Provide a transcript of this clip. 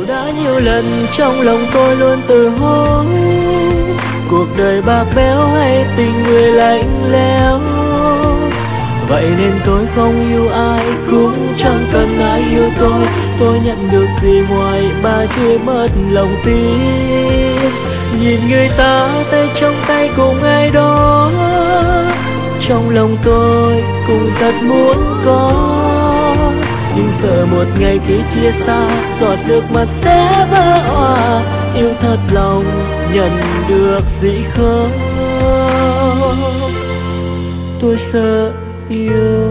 đã nhiều lần trong lòng tôi luôn tự hỏi, cuộc đời bạc béo hay tình người lạnh lẽo. Vậy nên tôi không yêu ai, cũng chẳng cần ai yêu tôi. Tôi nhận được gì ngoài ba chữ mất lòng tin. Nhìn người ta tay trong tay cùng ai đó, trong lòng tôi cũng thật muốn có. Nhưng sợ một ngày khi chia xa, giọt nước mắt sẽ vỡ òa. Yêu thật lòng nhận được gì không, tôi sợ yêu.